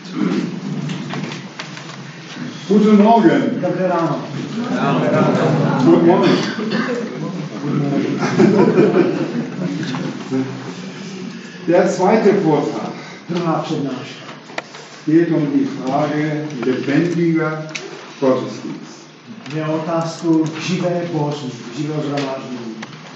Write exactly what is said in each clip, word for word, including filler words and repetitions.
Guten Morgen. Dobré ráno. Good morning. Der zweite Vortrag Druhá přednáška. geht um die Frage lebendiger Gottesdienst. Je o otázku živé bohoslužby, živého shromáždění.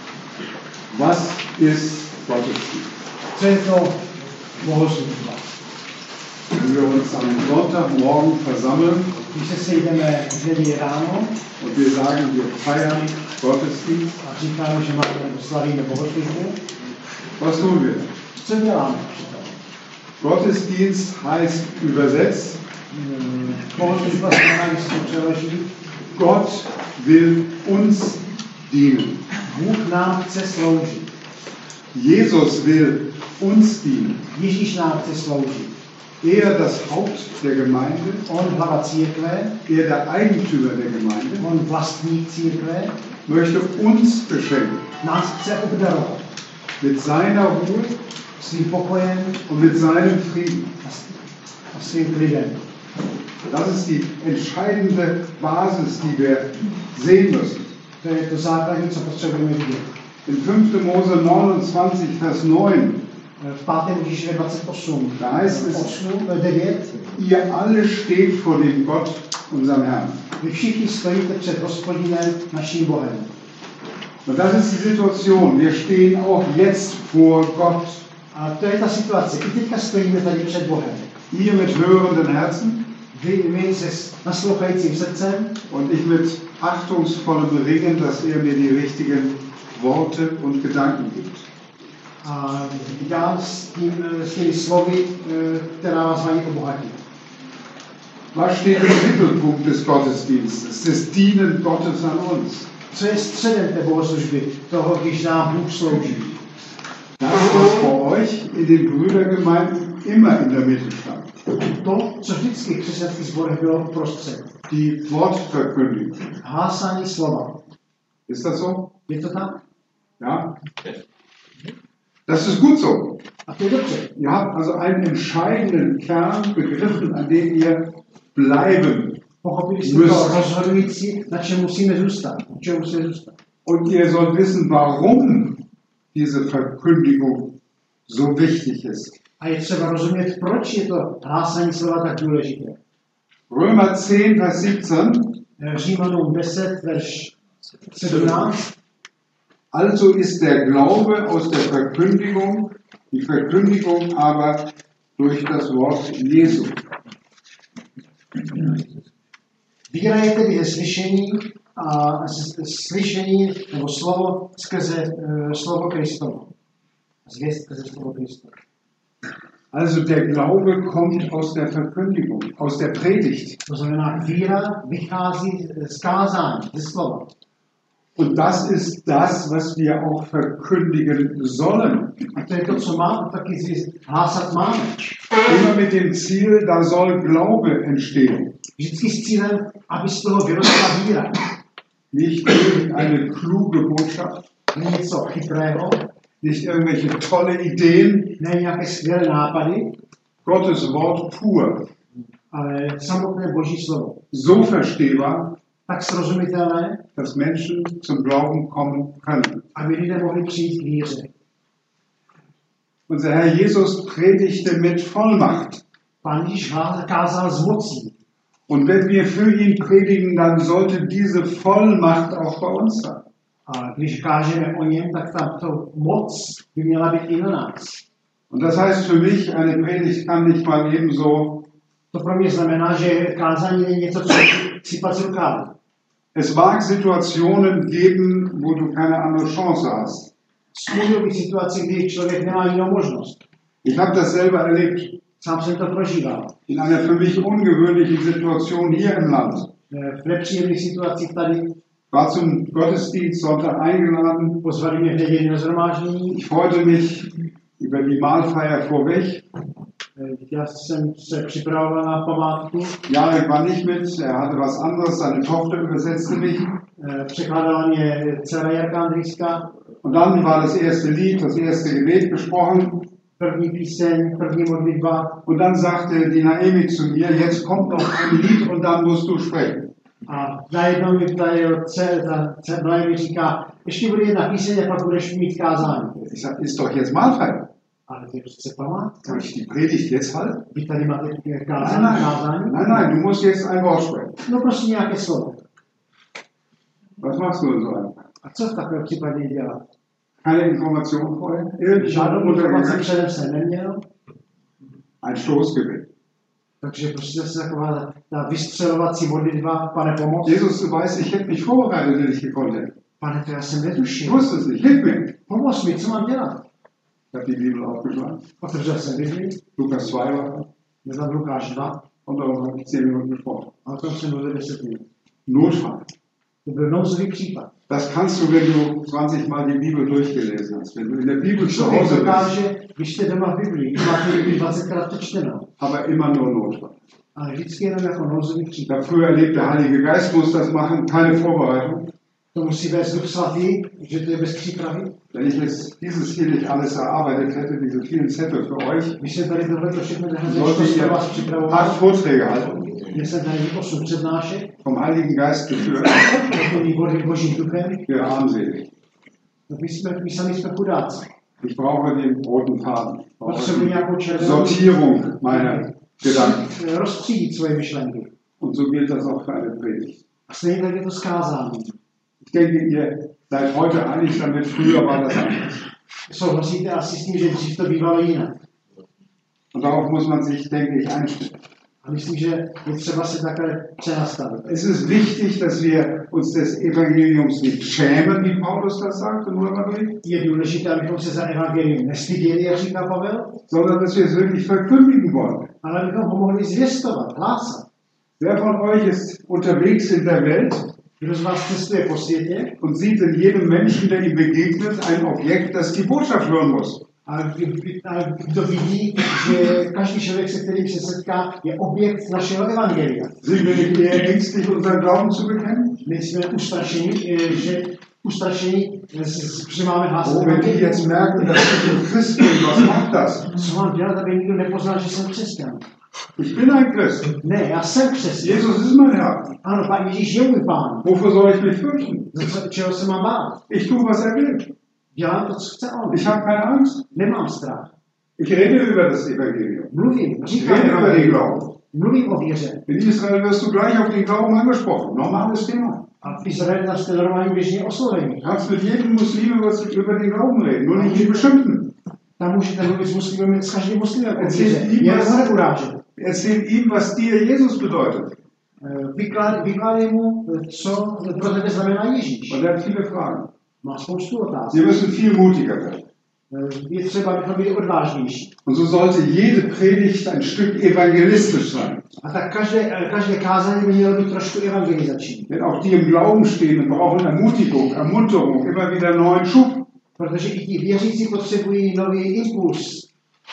Was ist Gottesdienst? Co je to bohoslužba? Wenn wir uns am Sonntagmorgen versammeln Když se sejdeme v neděli ráno und wir sagen, wir feiern Gottesdienst, a říkáme, že máme slavíme bohoslužbu, was tun wir? co děláme přitom? Gottesdienst heißt übersetzt, Hmm, Bohoslužba znamená, když se to přeloží, Gott will uns dienen. Bůh nám chce sloužit. Jesus will uns dienen. Ježíš nám chce sloužit. Er das Haupt der Gemeinde, On hlava církve, er der Eigentümer der Gemeinde, on vlastník církve, möchte uns beschenken nás chce obdarovat mit seiner Ruhe svým pokojem und mit seinem Frieden. a s- a svým klidem. Das ist die entscheidende Basis, die wir sehen müssen. To je to základní, co potřebujeme vidět. In fünfter Mose neunundzwanzig, Vers neun, V pátém Ježíšově dvacet osm, da heißt es, osm, devět, ihr alle steht vor dem Gott, unserem Herrn. vy všichni stojíte před Hospodinem, naším Bohem. Und das ist die Situation. Wir stehen auch jetzt vor Gott. A to je ta situace. I teďka stojíme tady před Bohem. Ihr mit hörenden Herzen Vy, my se naslouchajícím srdcem und ich mit achtungsvollem Ringen, dass er mir die richtigen Worte und Gedanken gibt. a já s, tím, s těmi slovy, která vás mají obohatit. Was steht im Mittelpunkt des Gottesdienstes, des Dienen Gottes an uns? Co je středem té bohoslužby, toho, když nám Bůh slouží? Das, was bei euch in den Brüdergemeinden immer in der Mitte stand. To, co vždycky v křesťanských sborech bylo uprostřed. Die Wortverkündigung. Hlásání slova. Ist das so? Je to tak? Ja? Das ist gut so. A to je dobře. Ihr habt also einen entscheidenden Kern begriffen, an dem ihr bleiben Pochopili jste to rozhodující, na čem musíme zůstat. Na čem musíme zůstat. und ihr sollt wissen, warum diese Verkündigung so wichtig ist. A je třeba rozumět, proč je to hlásání slova tak důležité. Römer zehn, Vers siebzehn. Římanům deset, verš sedmnáct. Also ist der Glaube aus der Verkündigung, die Verkündigung aber durch das Wort Jesu. Víra je tedy ze slyšení a ze slyšení nebo slovo skrze uh, slovo Kristovo. Zvěst skrze slovo Kristovo. Also der Glaube kommt aus der Verkündigung, aus der Predigt. To znamená, víra vychází z kázání, ze slova. Und das ist das, was wir auch verkündigen sollen. A to je to, co máme, taky hlásat máme. Immer mit dem Ziel, da soll Glaube entstehen. Vždycky s cílem, aby z toho vyrostla víra. Nicht irgendeine kluge Botschaft, Ne něco chytrého, nicht irgendwelche tolle Ideen, ne nějaké skvělé nápady, Gottes Wort pur, ale samotné Boží slovo. so verstehbar, Tak srozumitelné, dass Menschen zum Glauben kommen können. aby lidé mohli přijít k víře. Unser Herr Jesus predigte mit Vollmacht. Pán Ježíš kázal z mocí. Und wenn wir für ihn predigen, dann sollte diese Vollmacht auch bei uns sein. A když kážeme o něm, tak ta to moc by měla být i na nás. Und das heißt für mich, eine Predigt kann nicht mal eben so. To pro mě znamená, že kázání není něco, co sypat z rukávu. Es mag Situationen geben, wo du keine andere Chance hast. Můžou být situace, kdy člověk nemá jinou možnost. Ich habe das selber erlebt. Sám jsem to prožíval. In einer für mich ungewöhnlichen Situation hier im Land. V nepříjemných situacích tady War zum Gottesdienst Sonntag eingeladen. pozvali mě v neděli na shromáždění. Ich freute mich über die Mahlfeier vorweg. Já jsem se připravoval na památku. Jarek war nicht mit, er hatte was anderes, seine Tochter übersetzte mich. Překládala mě dcera Jarka Andrýska. Und dann war das erste Lied, das erste Gebet gesprochen. první píseň, první modlitba. Und dann sagte die Naomi zu mir, jetzt kommt noch ein Lied und dann musst du sprechen. A najednou mi tady ta Naomi říká, ještě bude jedna píseň a pak budeš mít kázání. Ich sag, ist doch jetzt Mahlzeit. Ale to je přece památka. Soll ich die Predigt jetzt halten? Vy tady máte Nein, kázání, nein, kázání. nein, nein, du musst jetzt ein Wort sprechen. No prostě nějaké slovo. Was machst du in so einem? A co v takovém případě dělat? Keine Information vorher? Irgendwann Žádnou informaci untergegangen? předem jsem neměl, Ein Stoßgebet. takže prostě zase taková ta vystřelovací modlitba, pane pomoc. Jesus, du weißt, ich hätte mich vorbereitet, wenn ich gekonnt hätte. Pane, to já jsem Ich netušil. wusste es nicht. Hilf mir. Pomoz mi, co mám dělat? Ich habe die Bibel aufgeschlagen. Otevřel jsem Bibli, Lukas zwei war das. je tam Lukáš dva, Und darüber habe ich zehn Minuten gesprochen. a o tom jsem mluvil deset minut. Notfall. To byl nouzový případ. Das kannst du, wenn du zwanzig Mal die Bibel durchgelesen hast. Wenn du in der Bibel zu Člověk Hause bist, dokáže, když jste doma v Biblii, máte Bibli dvacetkrát přečtenou, aber immer nur Notfall. ale vždycky jenom jako nouzový případ. Dafür erlebt der Heilige Geist, muss das machen, keine Vorbereitung. To musí vést Duch Svatý, že to je bez přípravy. Wenn ich jetzt dieses hier nicht alles erarbeitet hätte, diese vielen Zettel für euch, Když jsem tady tohle všechno sollte ich pro vás hier připravoval, acht Vorträge halten, že jsem tady osm přednášek, vom Heiligen Geist geführt. takový vody božím duchem, Wir armselig. tak my, jsme, my sami jsme chudáci. Ich brauche den roten Faden. Ich brauche Potřebuji nějakou die červenou Sortierung meiner Gedanken. rozstřídit svoje myšlenky. Und so gilt das auch für eine Predigt. A stejně tak je to skázání. Ich denke, ihr seid heute einig damit, früher war das anders. Souhlasíte asi s tím, že dřív to bývalo jinak. Und darauf muss man sich, denke ich, einstellen. A myslím, že je třeba se takhle přenastavit. Es ist wichtig, dass wir uns des Evangeliums nicht schämen, wie Paulus das sagt im Römerbrief, Je důležité, abychom se za evangelium nestyděli, jak říká Pavel, sondern dass wir es wirklich verkündigen wollen. ale abychom ho mohli zvěstovat, hlásat. Wer von euch ist unterwegs in der Welt Kdo z vás cestuje po světě und sieht in jedem Menschen, der ihm begegnet, ein Objekt, das die Botschaft hören muss? a kdo vidí, že každý člověk, se kterým se setká, je objekt našeho evangelia. Sind wir nicht eher ängstlich, unseren Glauben zu bekennen? My jsme ustrašení, že ustrašení, že máme hlásat Oh, wenn die evangelium. jetzt merken, dass ich ein Christ bin, was macht das? Co mám dělat, aby nikdo nepoznal, že jsem křesťan? Ich bin ein Christ. Ne, já jsem křesťan. Jesus ist mein Herr. Ano, Pán Ježíš je můj pán. Wovor soll ich mich fürchten? Za co- čeho se mám bát? Ich tue, was er will. Dělám to, co chce on. Ich habe keine Angst. Nemám strach. Ich rede über das Evangelium. Mluvím, Ich říkám, rede über den Glauben. mluvím o víře. In Israel wirst du gleich auf den Glauben angesprochen. Normales Thema. A v Izraeli tam jste normálně běžně oslovení. Du kannst mit jedem Muslim über über den Glauben reden, nur nicht die Bestimmten. Tam můžete mluvit s muslimem, s každým muslimem o Erzähl víře. ihm, Jen ho was, neurážet. erzähl ihm, was dir Jesus bedeutet. Eh, Vykládej, vykládej mu, eh, co pro tebe znamená Ježíš. Und er hat viele Fragen. Má spoustu otázek. Wir müssen viel mutiger werden. Eh, Je třeba, abychom byli odvážnější. Und so sollte jede Predigt ein Stück evangelistisch sein. A tak každé, eh, každé kázání by mělo být trošku evangelizační. Denn auch die im Glauben stehen brauchen Ermutigung, Ermunterung, immer wieder neuen Schub. Protože i ti věřící potřebují nový impuls.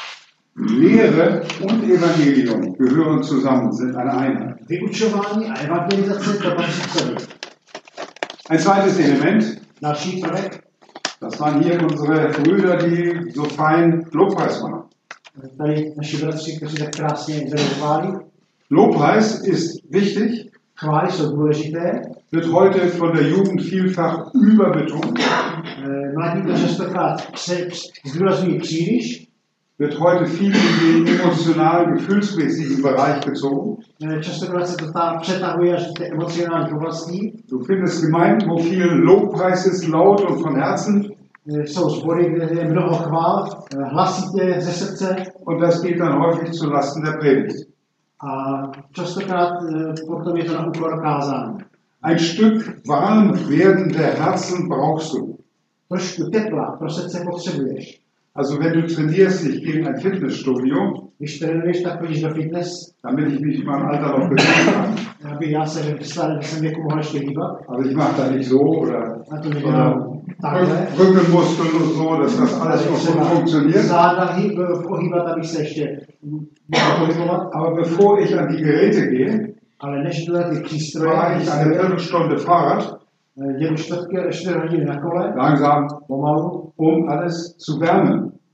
Lehre und Evangelium gehören zusammen, sind eine Einheit. Vyučování a evangelizace to patří k sobě. Ein zweites Element, Další prvek, das waren hier unsere Brüder, die so fein Lobpreis machen. tady naši bratři, kteří tak krásně vedou chvály. Lobpreis ist wichtig, Chvály jsou důležité. wird heute von der Jugend vielfach überbetont, Eh, Mladí to častokrát pře- pře- zdůrazňují příliš. wird heute viel in den emotional-gefühlsmäßigen Bereich gezogen. Eh, Častokrát se to tam přetahuje až do té emocionální oblasti. Du findest Gemeinden, wo viel Lobpreis ist, laut und von Herzen, Eh, Jsou sbory, kde je mnoho chvál, eh, hlasitě ze srdce. und das geht dann häufig zu Lasten der Predigt. A častokrát eh, potom je to na úkor kázání. Ein Stück warm werdender Herzen brauchst du. Trošku tepla pro srdce potřebuješ. Also wenn du trainierst, ich gehe in ein Fitnessstudio, Když trénuješ, tak chodíš do fitness, damit ich mich in meinem Alter noch bewegen kann. aby já se ve starém jsem věku mohl ještě hýbat. Also ich mache da nicht so oder, A to oder nedělám takhle. Rückenmuskeln und so, dass das alles noch gut funktioniert. Záda hýb- pohýbat, abych se ještě mohl pohybovat. Aber bevor ich an die Geräte gehe, Ale než tyhle ty přístroje, fahre ich eine Viertelstunde Fahrrad, jedu čtvrtky, čtyři hodiny na kole, langsam, pomalu, um alles zu wärmen.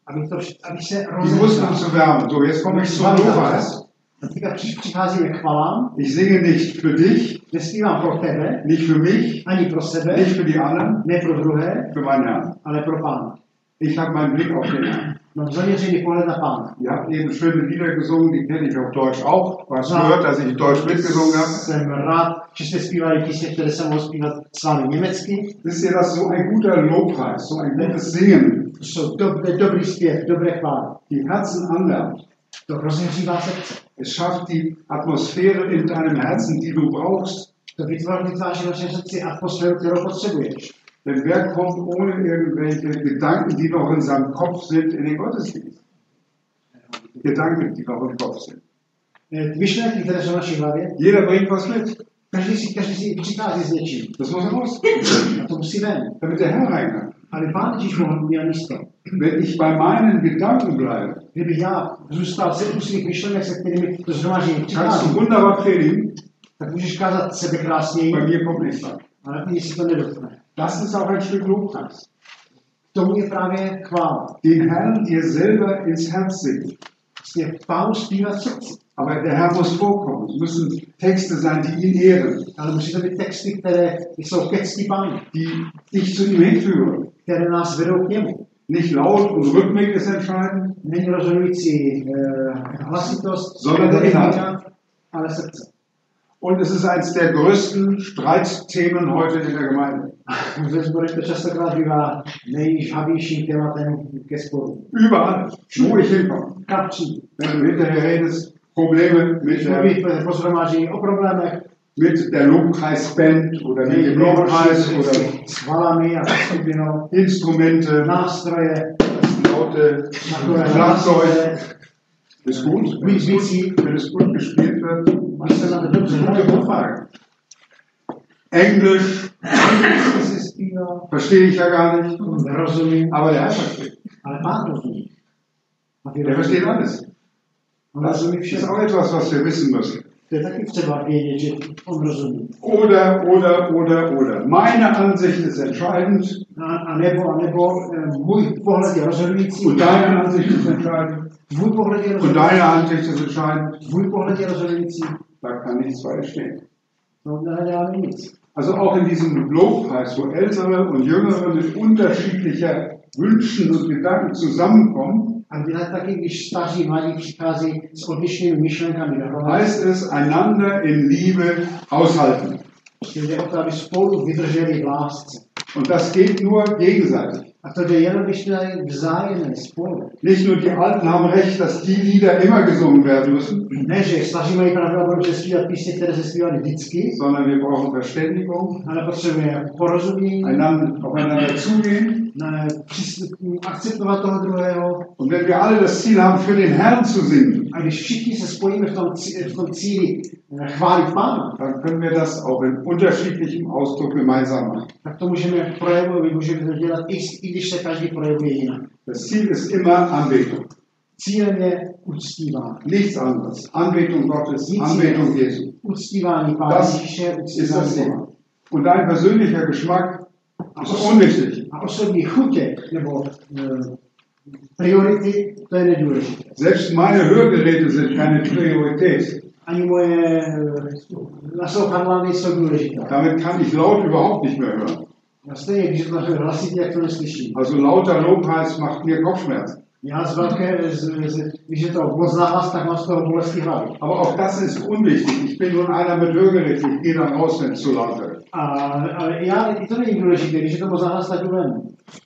aby, to, aby se Die mussten zu wärmen. So, jetzt komme ich zum Lobpreis. A teďka přicházíme k chvalám. Ich singe nicht für dich, Nespívám pro tebe, nicht für mich, ani pro sebe, nicht für die anderen, ne pro druhé, für meinen Herrn. ale pro Pána. Ich habe meinen Blick auf den Herrn. Mám zaměřený pohled na Pána. Ihr habt eben schöne Lieder gesungen, die kenne ich auf Deutsch auch. Du hast gehört, dass ich Deutsch mitgesungen habe. Jsem rád, že jste zpívali písně, které jsem mohl zpívat s vámi německy. Wisst ihr, das ist so ein guter Lobpreis, so ein gutes Singen. To jsou do, dobrý zpěv, dobré chvály. Die Herzen anwärmt. To rozehřívá srdce. Es schafft die Atmosphäre in deinem Herzen, die du brauchst. To vytvoří vytváří v našem srdci atmosféru, kterou potřebuješ. Denn wer kommt ohne irgendwelche Gedanken, die noch in seinem Kopf sind, in den Gottesdienst? Gedanken, die noch im Kopf sind. Myšlenky, které jsou v naší hlavě, Jeder bringt was mit. každý si, každý si přichází s něčím. Das muss raus, A to musí ven. damit der Herr rein kann. Ale Pán Ježíš mohl měl místo. Wenn ich bei meinen Gedanken bleibe, Kdybych já zůstal se u svých myšlenek, se kterými to zhromaždění kannst přichází, du wunderbar predigen, tak můžeš kázat sebe krásněji, bei mir kommt nichts an. ale ani si to nedotkne. Das ist auch ein Stück Lobpreis. Tomu je právě chvála. Den Herrn dir selber ins Herz singen. Vlastně Pánu zpívat srdci. Aber der Herr muss vorkommen. Es müssen Texte sein, die ihn ehren, Ale musí to být texty, které jsou ke cti Pánu, die dich zu ihm hinführen. které nás vedou k němu. Nicht laut und Rhythmik ist entscheidend, Není rozhodující eh, hlasitost, Sondern der Inhalt. ale srdce. Und es ist eines der größten Streitthemen heute in der Gemeinde. Ve sborech to častokrát bývá nejžhavějším tématem ke sporu. Überall, wo ich hinkomme. Kam přijít? Wenn du hinterher redest, Probleme mit Když der, mluví po shromáždění o problémech, mit der Lobpreisband oder mit dem Lobpreis oder s chvalami a skupinou, Instrumente, nástroje, laute takové Schlagzeug. nástroje, Ist gut, wenn es gut, wenn es gut gespielt wird. když se na to dobře Gute hraje, Frage. Englisch to se zpívá, verstehe ich ja gar nicht, nerozumím, aber der Herr versteht. ale Pán rozumí. A ty Der versteht alles. On Das rozumí ist všem. auch etwas, was wir wissen müssen. To je taky třeba vědět, že on rozumí. Oder, oder, oder, oder. Meine Ansicht ist entscheidend A, a nebo, a nebo eh, můj pohled je rozhodující, und deine Ansicht ist entscheidend tvůj pohled je und rozhodující, deine Ansicht ist entscheidend. tvůj pohled je rozhodující, Da kann nichts weiter stehen. to neděláme nic. Also auch in diesem Lobpreis, wo Ältere und Jüngere mit unterschiedlicher Wünschen und Gedanken zusammenkommen, A dělat taky, když staří mladí přichází s odlišnými myšlenkami dohromady. heißt es, einander in Liebe aushalten. Jde o to, aby spolu vydrželi v lásce. Und das geht nur gegenseitig. A to jde jenom, když to je vzájemné spolu. Nicht nur die Alten haben recht, dass die Lieder immer gesungen werden müssen, Ne, že staří mají pravdu a budou se zpívat písně, které se zpívaly vždycky, sondern wir brauchen Verständigung, ale potřebujeme porozumění, einander, aufeinander zugehen. ne, přístup- akceptovat toho druhého. Und wenn wir alle das Ziel haben, für den Herrn zu singen, A když všichni se spojíme v tom, cí- v tom cíli eh, chválit Pána, dann können wir das auch in unterschiedlichem Ausdruck gemeinsam machen. tak to můžeme projevovat, můžeme to dělat, i, i když se každý projevuje jinak. Das Ziel ist immer Anbetung. Cílem je uctívání. Nichts anderes. Anbetung Gottes, Anbetung Jesu. Uctívání Pána Das Ježíše, ist das uctívání Thema. Boha. Und dein persönlicher Geschmack ist unwichtig. A osobní chutě nebo e, priority, to je nedůležité. Selbst meine Hörgeräte sind keine Priorität. Ani moje e, naslouchadla nejsou důležité. Damit kann ich laut überhaupt nicht mehr hören. Já stejně, když to hlasitě, jak to neslyším. Also lauter Lobpreis macht mir Kopfschmerzen. Já z velké, z, z, když je to moc nahlas, tak mám z toho bolesti hlavy. Aber auch das ist unwichtig. Ich bin nun einer mit Hörgeräten. Ich gehe dann raus, wenn es zu laut wird. A, ale já, i to není důležité, když je to moc nahlas, tak jdu ven.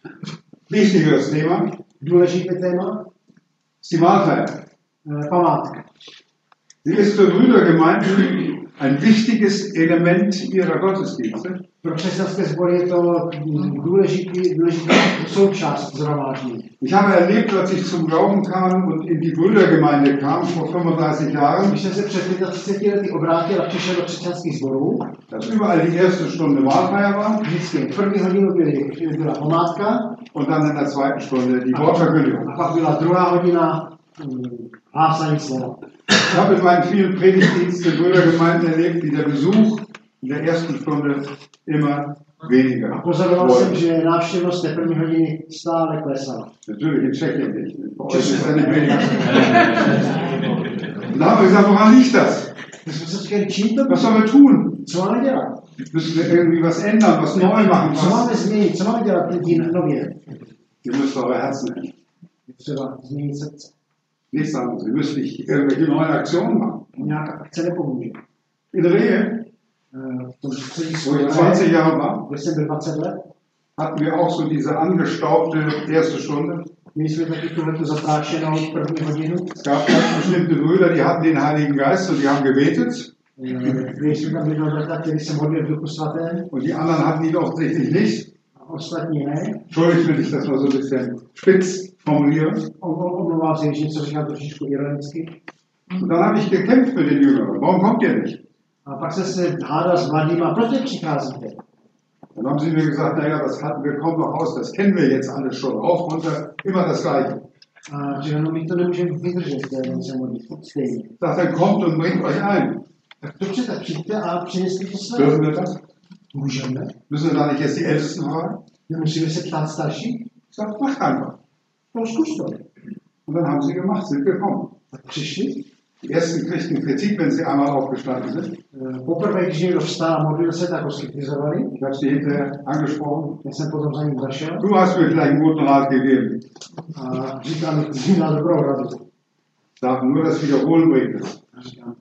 Wichtigeres Thema Důležité téma, ist die Mahlzeit. e, památka. Sie ist für Brüdergemeinden ein wichtiges Element ihrer Gottesdienste. Pro křesťanské sbory je to mm, důležitý, důležitá součást shromáždění. Ich habe erlebt, als ich zum Glauben kam und in die Brüdergemeinde kam vor fünfunddreißig Jahren, Když jsem se před třiceti lety obrátil a přišel do křesťanských sborů, dass überall die erste Stunde Mahlfeier war vždycky v první hodinu byly, byla památka und dann in der zweiten Stunde die Wortverkündigung. a pak byla druhá hodina mm, hlásání slova. Ich habe in meinen vielen Predigtdiensten in Brüdergemeinden erlebt, wie der Besuch in der ersten Stunde immer weniger. A pozoroval jsem, Leute. že návštěvnost té první hodiny stále klesala. Natürlich in Tschechien nicht. Bei euch ist ja nicht weniger. Und da haben wir gesagt, woran liegt das? My jsme se říkali, čím to Was sollen wir tun? Co máme dělat? Müssen wir irgendwie was ändern, was neu machen? Co máme Was? změnit? Co máme dělat tím nově? Ihr müsst eure Herzen ändern. Je třeba změnit srdce. Nicht sagen, sie müssen nicht irgendwelche neuen Aktionen machen. Nějaká akce nepomůže. In der Ehe, Eh, V tom středí wo ich zwanzig Jahre war, kde jsem byl dvacet let, hatten wir auch so diese angestaubte erste Stunde. měli jsme taky tuhletu zaprášenou první hodinu. Es gab ganz bestimmte Brüder, die hatten den Heiligen Geist und die haben gebetet. Eh, Když jsme tam byli brata, který se modlil v Duchu Svatém, Und die anderen hatten ihn offensichtlich nicht. a ostatní ne. Entschuldigt, wenn ich das mal so ein bisschen spitz formuliere. On, on omlouval se, že něco říkal trošičku ironicky. Und dann habe ich gekämpft mit den Jüngeren. Warum kommt ihr nicht? A pak se se hádal s mladýma, proč nepřicházíte? Dann haben sie mir gesagt, naja, das hatten wir kaum noch aus, das kennen wir jetzt alles schon. Rauf, runter, immer das Gleiche. A že no, my to nemůžeme vydržet, ten se modlit, stejně. Sagt, dann kommt und bringt euch ein. Tak dobře, tak přijďte a přineste to své. Dürfen wir das? Můžeme. Müssen wir da nicht jetzt die Ältesten fragen? Nemusíme se ptát starší. Ich sage, macht einfach. No, zkus to. Und dann haben sie gemacht, sind gekommen. Tak přišli. Die ersten kriegten Kritik, wenn sie einmal aufgestanden sind. Eh, Poprvé, když někdo vstál a modlil se, tak ho skritizovali. Ich habe sie hinterher angesprochen. Já jsem potom za ním zašel Du hast mir gleich einen guten Rat gegeben. a říkal mi, ty jsi měl dobrou radu. Sag, nur das Wiederholen bringt es. A říkám,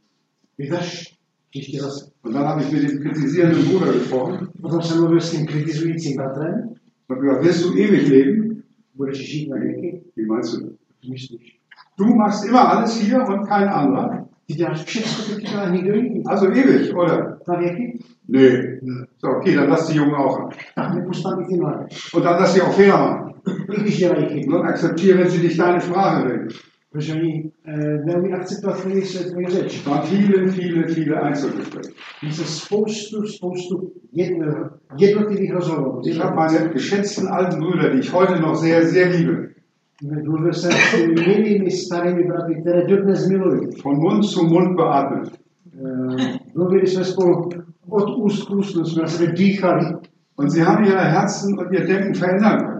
vydrž, příště zase. Und dann habe ich mit dem kritisierenden Bruder gesprochen. Potom jsem mluvil s tím kritizujícím bratrem. Ich habe gesagt, willst du ewig leben? Budeš žít na věky? Wie meinst du das? Co myslíš? Du machst immer alles hier und kein anderer. Ty děláš všechno, co ty dělá nikdo jiný. Also ewig, oder? Na věky? Nee. So, okay, dann lass die Jungen auch an. Tak nepust tam i ty mladé. Und dann lass sie auch Fehler machen. I když dělají Und chyby. dann akzeptiere, wenn sie nicht deine Sprache reden. Protože oni eh, neumí akceptovat tvoji tvoji řeč. Es waren viele, viele, viele Einzelgespräche. Mí se spoustu, spoustu jedno, jednotlivých rozhovorů. Ich habe meine geschätzten alten Brüder, die ich heute noch sehr, sehr liebe, Mluvil jsem s těmi milými starými bratry, které dodnes miluji. von Mund zu Mund beatmet. Eh, Mluvili jsme spolu od úst k ústu, jsme na sebe dýchali Und sie haben ihre Herzen und ihr Denken verändern können.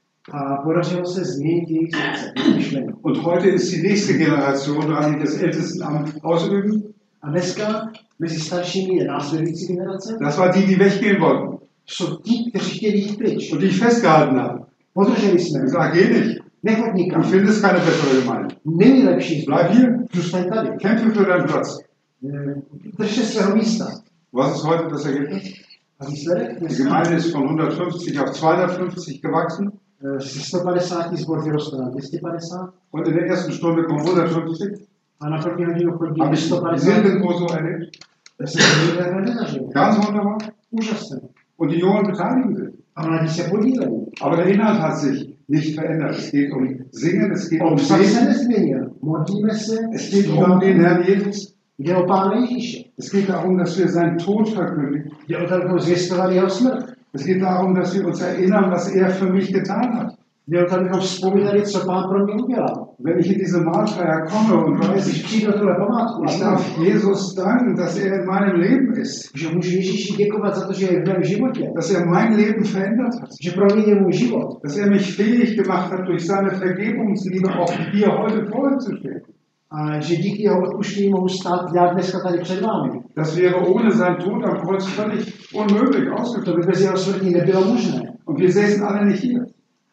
a podařilo se změnit jejich srdce, jejich myšlení. Und heute ist die nächste Generation dran, die das Ältestenamt ausüben. A dneska mezi staršími je následující generace. Das war die, die weggehen wollten Jsou ti, kteří chtěli jít pryč. und die ich festgehalten habe. Podrželi jsme. Ich sage, geh nicht. Nechoď Du nikam. findest keine bessere Gemeinde. Není lepší Bleib zbyt. hier. Zůstaň tady. Kämpfe für deinen Platz. Eh, Drž se svého místa. Was ist heute das Ergebnis? A výsledek Die dneska Gemeinde ist von hundertfünfzig auf zweihundertfünfzig gewachsen eh, z sto padesát zbor vyrostl na dvě stě padesát und in der ersten Stunde kommen hundertfünfzig. a na první hodinu chodí Habe ich sto padesát. nirgendwo so erlebt. Já jsem to nikdy takhle nezažil. Ganz wunderbar. Úžasné. Und die Jungen beteiligen sich. A mladí se podílejí. Aber der Inhalt hat sich nicht verändert. Es geht um Singen, es geht um Obsah se Singen, nezměnil. Modlíme se, es geht um den Herrn Jesus. jde o Pána Ježíše. Es geht darum, dass wir seinen Tod verkündigen. Jde o to, abychom zvěstovali jeho smrt. Es geht darum, dass wir uns erinnern, was er für mich getan hat. Jde o to, abychom vzpomínali, co Pán pro mě udělal. Wenn ich in diese Mahlfeier komme und weiß, Když přijdu do tohle památku, ich darf Jesus danken, dass er in meinem Leben ist, že můžu Ježíši děkovat za to, že je v mém životě, dass er mein Leben verändert hat, že proměnil můj život, dass er mich fähig gemacht hat, durch seine Vergebungsliebe auch hier heute vor ihm zu stehen. a že díky jeho odpuštění mohu stát já dneska tady před vámi. Das wäre ohne seinen Tod am Kreuz völlig unmöglich To ausgeführt. by bez jeho smrti nebylo možné. Und wir säßen alle nicht hier.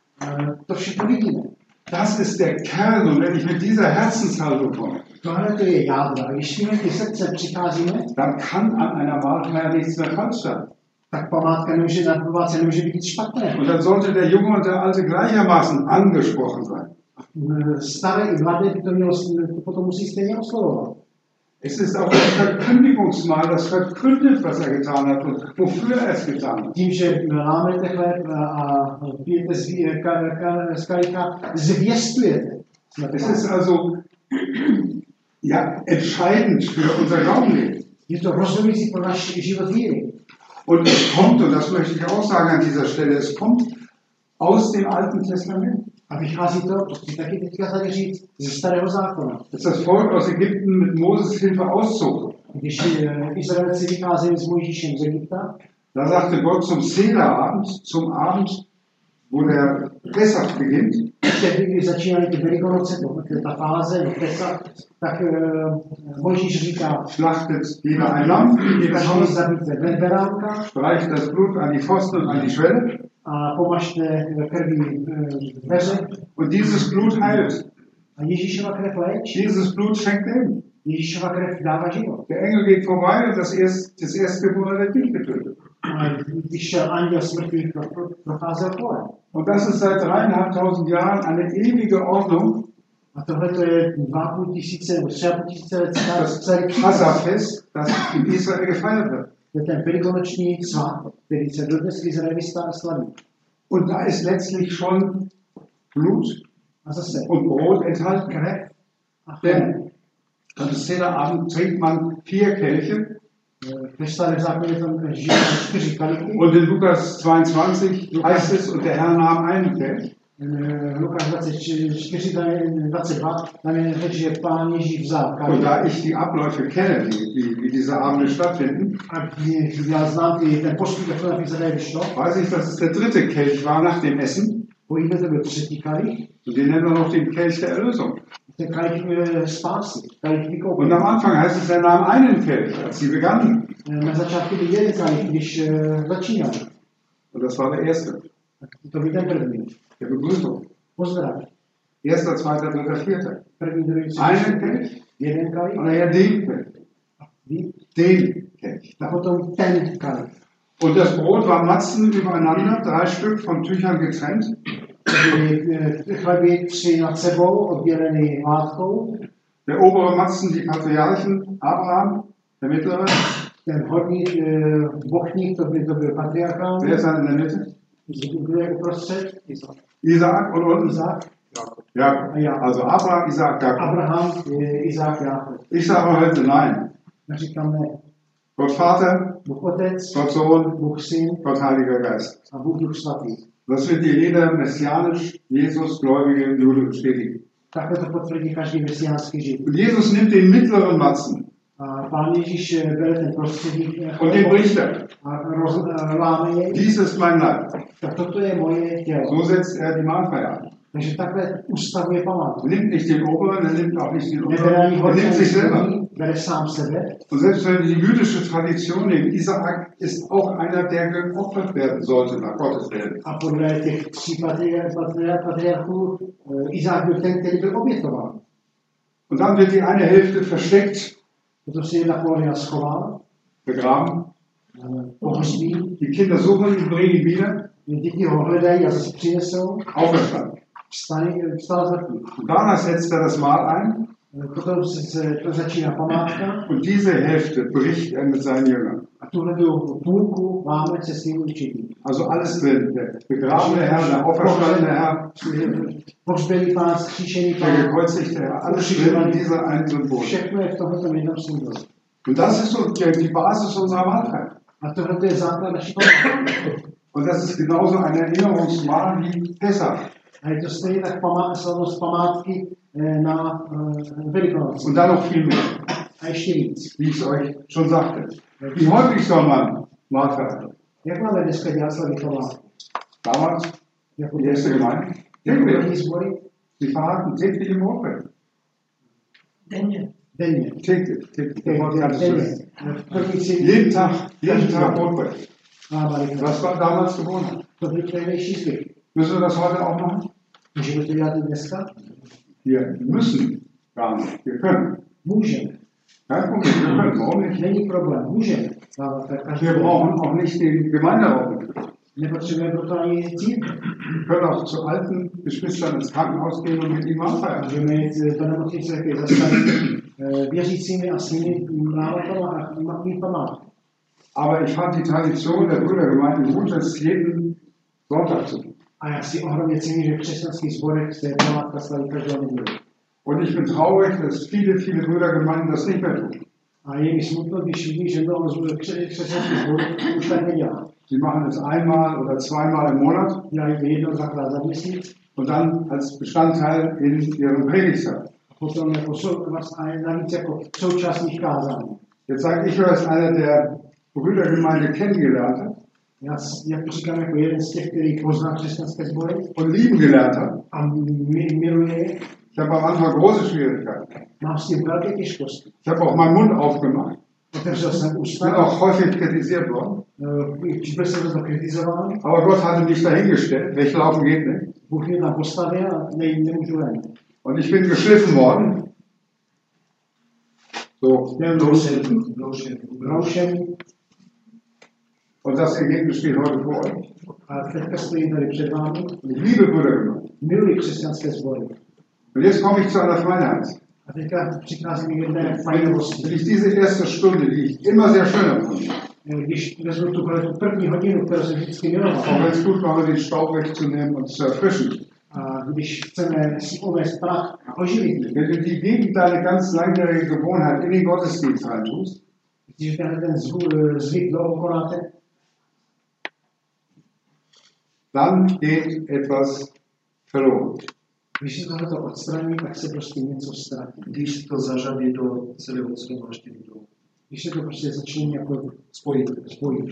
A to všechno vidíme. Das ist der Kern. Und wenn ich mit dieser Herzenshaltung komme, Tohle to je jádro. A když s tímhle ty srdce přicházíme, dann kann an einer Mahlfeier nichts mehr falsch sein. tak památka nemůže, na památce nemůže být nic špatného. Und dann sollte der Junge und der Alte gleichermaßen angesprochen sein. Staré i mladé by to mělo, to potom musí stejně oslovovat. Es ist auch ein Verkündigungsmahl, das verkündet, was er getan hat und wofür er es getan hat. Tím, že lámete chléb a pijete z, ka, ka, z kalíka, zvěstujete. Es ist also ja, entscheidend für unser Glaubenleben. Je to rozhodující pro náš život víry. Und es kommt, und das möchte ich auch sagen an dieser Stelle, es kommt aus dem Alten Testament. A vychází to, to chci taky teďka tady říct, ze starého zákona. Als das Volk aus Ägypten mit Moses Hilfe auszog, Když Izraelci vycházeli s Mojžíšem z Egypta, Da sagte Gott zum Sederabend, zum Abend, wo der Pessach beginnt, Ještě když začínají ty Velikonoce, ta fáze, Pesach, tak uh, Mojžíš říká, schlachtet jeder ein Lamm, jedes každý Haus, zabijte beránka streicht das Blut an die Pfosten und an die Schwelle, a pomažte krví dveře. und dieses Blut heilt. A Ježíšova krev léčí. Dieses Blut schenkt Leben. Ježíšova krev dává život. Der Engel geht vorbei und das, erst, das Erstgeborene wird nicht getötet. A když šel anděl smrti, procházel kolem. Und das ist seit dreieinhalbtausend Jahren eine ewige Ordnung. A tohle to je dva a půl tisíce, nebo tři a půl tisíce let starý příkaz. Passafest, das in Israel gefeiert wird. To je ten velikonoční svátek, který se dodnes v Izraeli slaví. Und da ist letztlich schon Blut A zase und Brot enthalten. krev a chleb. Denn am Sederabend trinkt man vier Kelche. Ve starém zákoně tam žijí čtyři kalichy. Und in Lukas zweiundzwanzig heißt es, und der Herr nahm einen Kelch. Lukáš dvacet čtyři, dvacet dva, tam je řeč, že Pán Ježíš vzal Und kalich. da ich die Abläufe kenne, wie, wie, wie diese Abende stattfinden, A já znám ty, ten postup, jak to na Izraeli šlo. weiß ich, dass es der dritte Kelch war nach dem Essen. Po jídle to byl třetí kalich, Und den nennen wir noch den Kelch der Erlösung. ten kalich spásy, kalich Und vykoupení. am Anfang heißt es, er nahm einen Kelch, als sie begannen. Na začátku byl jeden kalich, když uh, začínal. Und das war der erste, To byl ten první. der Begrüßung. Pozdrav. Erster, zweiter, dritter, vierter. První, druhý, Einen třetí, Kelch, jeden kalich. und nachher den Kelch. Ví? Den Kelch. A potom ten kalich. Und das Brot war Matzen übereinander, drei Stück von Tüchern getrennt. Chleby tři nad sebou, oddělený látkou. Der obere Matzen, die Patriarchen, Abraham, der mittlere. Ten horní bochník, to byl, to byl patriarchál. Wer ist dann in der Mitte? Kdo je uprostřed? Isaac und unten? Izák. Jakob. Ja. Also Abraham, Isaac, Jakob. Abraham, Izák, Jákob. Ich sage heute nein. Já říkám ne. Gott Vater, Bůh Otec, Gott Sohn, Bůh Syn Gott Heiliger Geist. a Bůh Duch Svatý. Das wird dir jeder messianisch, Jesus-gläubige Jude bestätigen. Takhle to potvrdí každý mesiánský žid. Und Jesus nimmt den mittleren Matzen A Pán Ježíš bere ten prostředí und den bricht er. a roz, láme jej. Dies ist mein Leib. Tak toto je moje tělo. So setzt er die Mahlfeier an. Takže takhle ustavuje památku. Er nimmt nicht den oberen, er nimmt auch nicht den Nebere ani unteren, er nimmt sich selber. horní, bere sám sebe. Und selbst wenn wir die jüdische Tradition nehmen, Isaak ist auch einer, der geopfert werden sollte nach Gottes Willen. A podle těch tří patriarchů Izák byl ten, který byl obětován. Und dann wird die eine Hälfte versteckt, Potom si jedna polovina schová, begraben. pohřbí, Die Kinder suchen ihn, bringen ihn wieder, děti ho hledají a zase přinesou, auferstanden. vstane, vstal z mrtvých. Und danach setzt er das Mahl ein Potom se, se to začíná památka und diese Hälfte bricht er mit seinen Jüngern. a tuhle tu půlku máme se svým učením. Also alles drin. Der begrabene Herr, der auferstandene Herr, Pohřbený pán, skříšený der pán, gekreuzigte Herr, alles drin in dieser einen Symbol. všechno je v tomto jednom symbolu. Und das ist so die die Basis unserer Mahlzeit. A tohle je základ naší památky. Und das ist genauso ein Erinnerungsmahl wie Pessach. A je to stejně tak pamá, slavnost památky na uh, Velikonoce. Und dann noch viel mehr, A ještě víc. wie ich es euch schon sagte. Wie häufig soll man Mahl feiern? Jak máme dneska dělat slavy památky? Damals, Jako die erste Gemeinde, jako täglich. první sbory? Sie verhalten täglich im Hochfeld. Denně. Denně. Täglich, täglich. Der Wort kannst du Denně. nicht. První si... Jeden Tag, jeden Tag Hochfeld. Máma Das war damals gewohnt. To byl tehdejší zvyk. Müssen wir das heute auch machen? Můžeme to dělat i dneska? Wir müssen gar nicht. Wir können. Můžeme. Kein Problem, wir können. Warum nicht? Není problém. Můžeme. Ale každý Wir brauchen auch nicht den Gemeinderat. nepotřebujeme proto ani církev. Wir können auch zu alten Geschwistern ins Krankenhaus gehen und mit ihnen Mahl feiern. Můžeme jít do nemocnice, jak je zastavit věřícími a s nimi mít památku. Aber ich fand die Tradition der Brüdergemeinde gut, das jeden Sonntag zu tun. A já si ohromně cením, že v křesťanských sborech se památka slaví každou neděli. Und ich bin traurig, dass viele, viele Brüdergemeinden das nicht mehr tun. A je mi smutno, když vidím, že mnoho křesťanských sborů už tak nedělá. Sie machen es einmal oder zweimal im Monat Dělají to jednou, dvakrát za měsíc. und dann als Bestandteil in ihrem Predigtsaal. A potom jako sou, vlastně navíc jako součást jejich kázání. Jetzt sage ich euch, als einer, der Brüdergemeinde kennengelernt hat, Já, jak to říkám, jako jeden z těch, který pozná křesťanské sbory und lieben gelernt hat. a mi, miluje, Ich habe am Anfang große Schwierigkeiten. mám s tím velké těžkosti. Ich habe auch meinen Mund aufgemacht. Otevřel jsem Ich bin ústa, auch häufig kritisiert worden. byl jsem za to kritizován, Aber Gott hatte mich dahingestellt. Weglaufen geht nicht. Bůh mě tam postavil a ne, nemůžu ven. Und ich bin geschliffen worden. So, Broušený. und das Ergebnis steht heute vor euch. A teďka stojím tady před vámi. Und ich liebe Brüdergemeinde. Miluji křesťanské sbory. Und jetzt komme ich zu einer Feinheit. A teďka přicházím k jedné Wenn fajnovosti. ich diese erste Stunde, die ich immer sehr schön empfinde, Když vezmu tu, tu první hodinu, kterou jsem vždycky miloval, auch wenn es gut war, den Staub wegzunehmen und zu erfrischen. a když chceme si uvést prach a oživit ji, Wenn du die gegen deine ganz langjährige Gewohnheit in den Gottesdienst reintust, když tenhle ten zvu- zvyk dlouho konáte, dann geht etwas verloren. když se tohleto odstraní, tak se prostě něco ztratí. Když to zařadí do celého shromáždění. Když se to prostě začne jako spojit, spojit.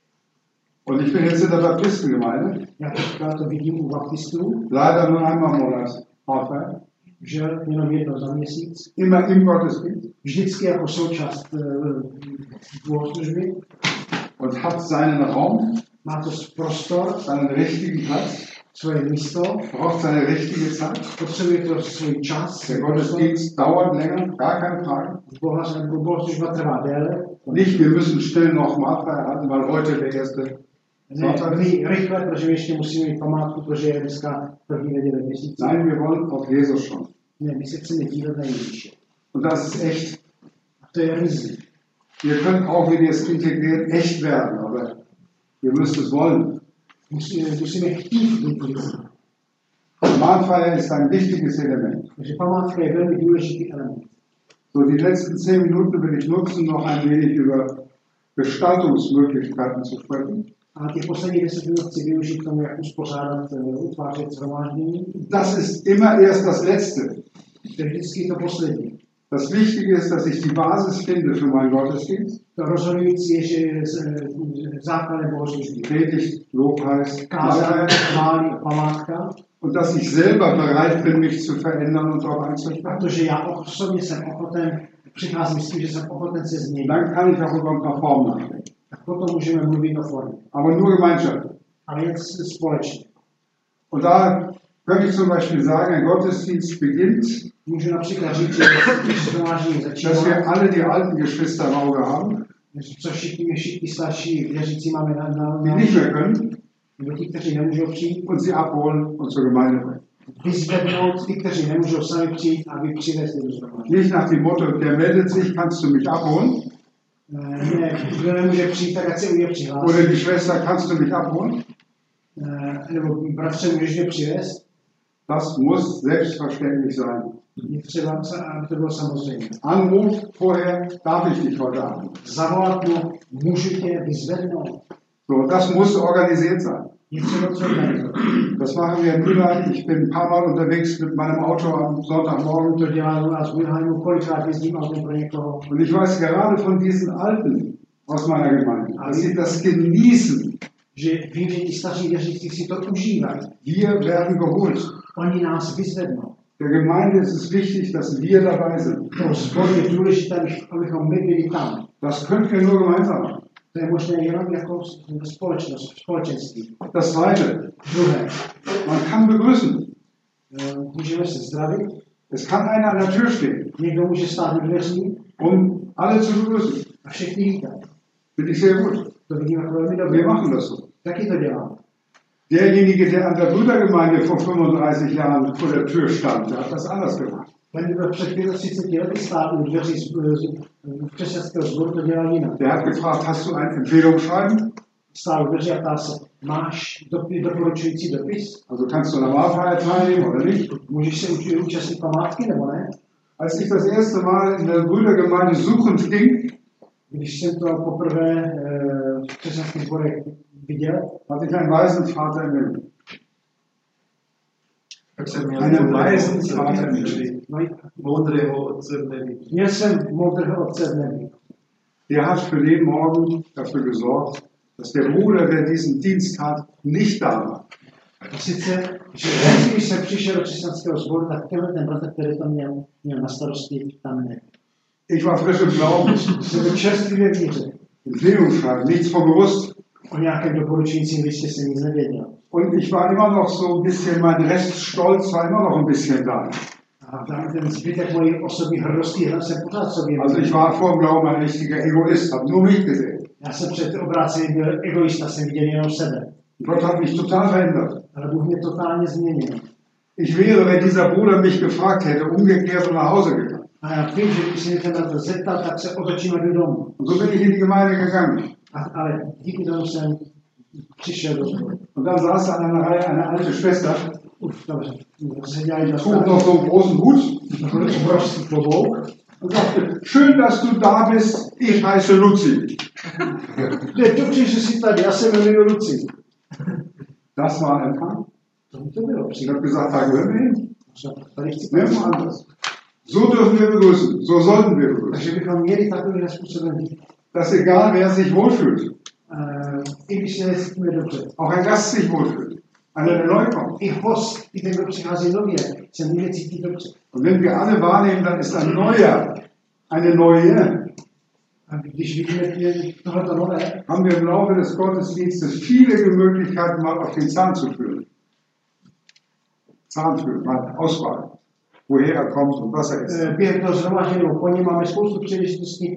Und ich bin jetzt in der Baptistengemeinde, Já teďka to vidím u baptistů, leider nur einmal im Monat Haarfeier, že jenom jedno za měsíc, immer im Gottesdienst vždycky jako součást uh, bohoslužby, und hat seinen Raum, má to prostor, seinen richtigen Platz, svoje místo, braucht seine richtige Zeit. potřebuje to svůj čas, Der Gottesdienst dauert länger, gar keine Frage. bohoslužba trvá déle, Nicht, wir müssen schnell noch Mahlfeier halten, weil heute der erste ne, my rychle, protože ještě musíme mít památku, protože je dneska první neděle měsíce. Nein, wir wollen auf Jesus schauen. Ne, my se chceme dívat na Ježíše. Und das ist echt. A to je rizí. Ihr könnt auch, wenn ihr es integriert, echt werden, aber ihr müsst es wollen. Musíme, musíme chtít být rizí. Mahlfeier ist ein wichtiges Element. Takže památka je velmi důležitý element. So, die letzten zehn Minuten will ich nutzen, noch ein wenig über Gestaltungsmöglichkeiten zu sprechen. A těch posledních deset minut chci využít tomu, jak uspořádat, utvářet shromáždění. Das ist immer erst das Letzte. To je vždycky to poslední. Das Wichtige ist, dass ich die Basis finde für meinen Gottesdienst. To rozhodující je, že je základem bohoslužby. Predigt, Lobpreis, Kázání, Mahlfeier. chválí a památka. Und dass ich selber bereit bin, mich zu verändern und darauf A einzustellen. to, že já osobně jsem ochoten, přicházím s tím, že jsem ochoten se změnit. Dann kann ich auch über ein paar Formen nachdenken. Tak potom můžeme mluvit o formě. Aber nur Gemeinschaft. Ale jen společně. Und da könnte ich zum Beispiel sagen, ein Gottesdienst beginnt, Můžu například říct, že když shromáždění začíná, dass wir alle die alten Geschwister im Auge haben, co všichni, všichni starší věřící máme na, na, die na nicht mehr können, nebo ti, kteří nemůžou přijít, und sie abholen und zur Gemeinde bringen. vyzvednout ty, kteří nemůžou sami přijít, aby přivezli do shromáždění. Nicht nach dem Motto, der meldet sich, kannst du mich abholen? Ne, kdo nemůže přijít, tak ať se u mě přihlásí. Oder die Schwester, kannst du mich abholen? Eh, Nebo bratře, můžeš mě přivést? Das muss selbstverständlich sein. Je třeba, aby to bylo samozřejmě. Anruf vorher, darf ich dich heute Abend? Zavolat mu, můžu tě vyzvednout. So, das muss organisiert sein. Je třeba to organizovat. Das machen wir in Mülheim. Ich bin ein paar Mal unterwegs mit meinem Auto am Sonntagmorgen. To dělá u nás v Wilhelmu, kolikrát jezdím autem pro někoho. Und ich weiß gerade von diesen Alten aus meiner Gemeinde, dass sie das genießen. Že vím, že ti staří věřící si to užívají. Wir werden geholt. Oni nás vyzvednou. Der Gemeinde ist es wichtig, dass wir dabei sind. Pro sbor je důležité, abychom my byli tam. Das können wir nur gemeinsam machen. To je možné jenom jako společnost, společenství. Das Zweite, Druhé, man kann begrüßen. můžeme se zdravit. Es kann einer an der Tür stehen, Někdo může stát u dveří um alle zu begrüßen. a všechny vítat. Finde ich sehr gut. To vidím jako velmi dobře. Wir machen das so. Taky to dělám. Derjenige, der an der Brüdergemeinde vor fünfunddreißig Jahren vor der Tür stand, der hat das anders gemacht. Ten, kdo před třiceti lety stál u dveří z, z, z křesťanského sboru, to dělal jinak. Der hat gefragt, hast du ein Empfehlungsschreiben? Stál u dveří a ptá se, máš dopis, doporučující dopis? Also kannst du an der Mahlfeier teilnehmen oder nicht? Můžeš se učit účastnit památky, nebo ne? Als ich das erste Mal in der Brüdergemeinde suchend ging, Když jsem to poprvé e, v křesťanských sborech viděl, hatte ich einen weisen Vater im Himmel. Tak jsem měl Einen weisen Vater im Himmel. moudrého otce v nebi. měl jsem moudrého otce v nebi. Der hat für jeden Morgen dafür gesorgt, dass der Bruder, der diesen Dienst hat, nicht da war. A sice, že vždycky, když jsem přišel do křesťanského sboru, tak tenhle ten bratr, který to měl, měl na starosti, tam ne. Ich war frisch im Glauben, Jsem byl čerstvý ve víře. Empfehlungsschreiben, nichts von gewusst. O nějakém doporučujícím listě jsem nic nevěděl. Und ich war immer noch so ein bisschen, mein Reststolz war immer noch ein bisschen da. A tam ten zbytek mojí osobní hrdosti jsem pořád sobě. Also ich war vor dem Glauben ein richtiger Egoist, habe nur mich gesehen. Já jsem před obrácením byl egoista, jsem viděl jenom sebe. Gott hat mich total verändert. Ale Bůh mě totálně změnil. Ich wäre, wenn dieser Bruder mich gefragt hätte, umgekehrt und nach Hause gegangen. A já vím, že když se mě ten bratr zeptal, tak se otočím a jdu domů. Und so bin ich in die Gemeinde gegangen. A, ale díky tomu jsem přišel do sboru. Und dann saß an einer Reihe eine alte Schwester, Uf, dobře. Se dělají na trug noch so einen großen Hut obrovský klobouk. und sagte, schön, dass du da bist, ich heiße Luzi. Je dobře, že jsi tady, já se jmenuji Luci. Das war ein Empfang. To by to bylo. Ich habe gesagt, da gehören wir hin. Tady chci Nirgendwo anders. So dürfen wir begrüßen, so sollten wir begrüßen. Takže bychom měli takovým způsobem být. Das ist egal, wer sich wohlfühlt. Uh, I když se necítíme dobře. Auch ein Gast sich wohlfühlt. Einer, der neu kommt. I host, i ten, kdo přichází nově, se může cítit dobře. Und wenn wir alle wahrnehmen, dann ist ein Neuer, eine Neue. A když vidíme tohleto nové, Haben wir im Laufe des Gottesdienstes viele Möglichkeiten, mal auf den Zahn zu fühlen. Zahn fühlen, mal ausfragen, woher er kommt und was er ist. během toho zhromáždění po něm máme spoustu příležitostí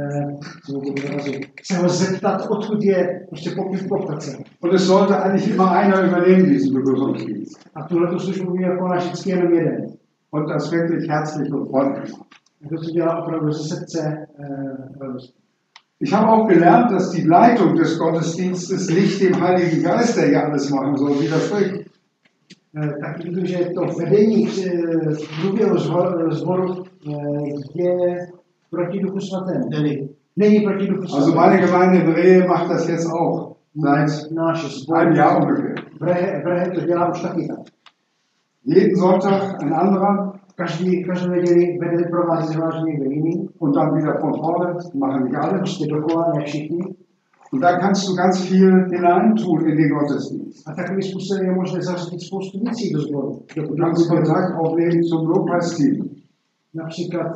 se ho zeptat, odkud je, prostě popít poptat se. Und es sollte eigentlich immer einer übernehmen, diesen Begrüßungsdienst. A tuhleto službu by měl konat vždycky jenom jeden. Und das wirklich herzlich und freundlich. To se dělá opravdu ze srdce radost. Ich habe auch gelernt, dass die Leitung des Gottesdienstes nicht dem Heiligen Geist, der ja alles machen soll, widerspricht. Tak vidím, že to vedení průběhu zboru je proti Duchu Svatému. Není proti Duchu Svatému. Also meine Gemeinde in Brehe macht das jetzt auch. Seit einem Jahr ungefähr. Brehe to dělá už taky tak. Jeden Sonntag ein anderer. Každý, každou neděli vede provází zhlášení někdo jiný. Und dann wieder von vorne, machen nicht alle. Prostě dokola, ne všichni. Und da kannst du ganz viel hineintun in den Gottesdienst. A takovým způsobem je možné zařadit spoustu věcí do sboru. Du kannst Kontakt aufnehmen zum Lobpreisteam. Například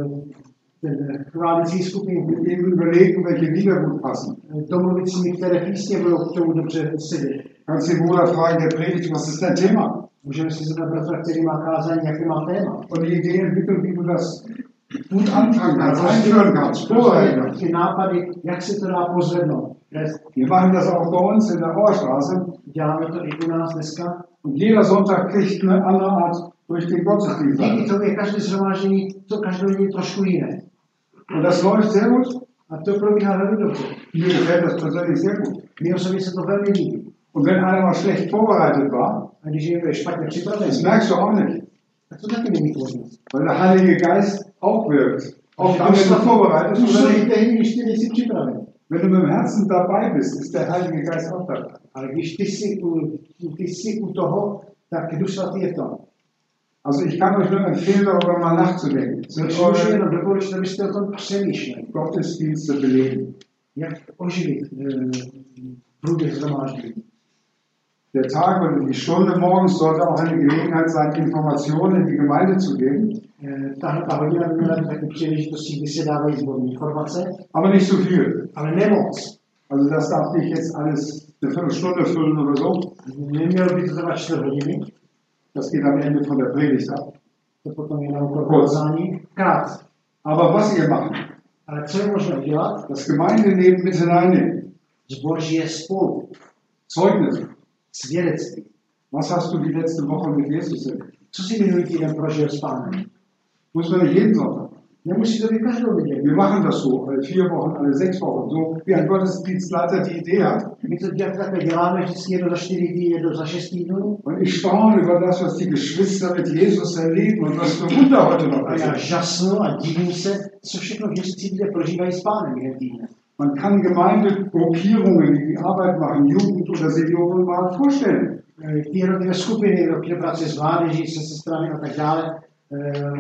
ten chválicí skupiny. Mit ihm überlegen, welche Lieder gut passen. Domluvit si mi, které písně budou k tomu dobře sedět. Kannst den Bruder fragen, der predigt, was ist dein Thema? Můžeme si zeptat bratra, který má kázání, jaké má téma. Und die Idee entwickeln, wie du das gut anfangen kannst, einführen kannst, vorbereiten kannst. Ty nápady, jak se to dá pozvednout. Wir machen das auch bei uns in der Auerstraße. Děláme to i u nás dneska. Und jeder Sonntag kriegt eine andere Art durch den Gottesdienst. Díky tomu je každé shromáždění, to každodenně trošku jiné. Und das läuft sehr gut. A to probíhá velmi dobře. Mir gefällt das persönlich sehr gut. Mně osobně se to velmi líbí. Und wenn einer mal schlecht vorbereitet war, a když je špatně připravený, das merkst du auch nicht. tak to taky není možnost. Weil der Heilige Geist auch wirkt. Auch dann, wenn du vorbereitet bist. Když ty nejsi připravený. Wenn du mit dem Herzen dabei bist, ist der Heilige Geist auch dabei. Ale když ty jsi u, ty jsi u toho, tak Duch Svatý je v tom. Also ich kann euch nur empfehlen, darüber mal nachzudenken. Když můžu jenom doporučit, abyste o tom přemýšleli. Gottesdienste beleben. Jak oživit průběh shromáždění. Der Tag oder die Stunde morgens sollte auch eine Gelegenheit sein, Informationen in die Gemeinde zu geben. Tahle ta hodina by měla být taky příležitostí, kdy se dávají zborní informace. Aber nicht so viel. Ale nemoc. Also das darf nicht jetzt alles eine Viertelstunde füllen oder so. Nemělo by to trvat čtyři hodiny. Das geht am Ende von der Predigt ab. To potom je na úkor kázání. Krát. Aber was ihr macht, ale co je možné dělat? das Gemeindeleben mit hineinnehmen. Zbor žije spolu. Zeugnis. Svědectví. Was hast du die letzte Woche mit Jesus erlebt? Co si minulý týden prožil s Pánem? Muss man nicht jeden Sonntag. Nemusí to být každou neděli. Wir machen das so, alle vier Wochen, alle sechs Wochen, so wie ein Gottesdienstleiter die Idee hat. My to takhle děláme, vždycky jedno za čtyři dny, jedno za šest týdnů. Und ich staune über das, was die Geschwister mit Jesus erleben und was für Wunder heute noch A já passiert. žasnu a divím se, co všechno věřící lidé prožívají s Pánem během týdne. Man kann Gemeindegruppierungen, die die Arbeit machen, Jugend oder Senioren mal vorstellen. Ty jednotlivé skupiny, kde pracuje s mládeží, se sestrami a tak dále,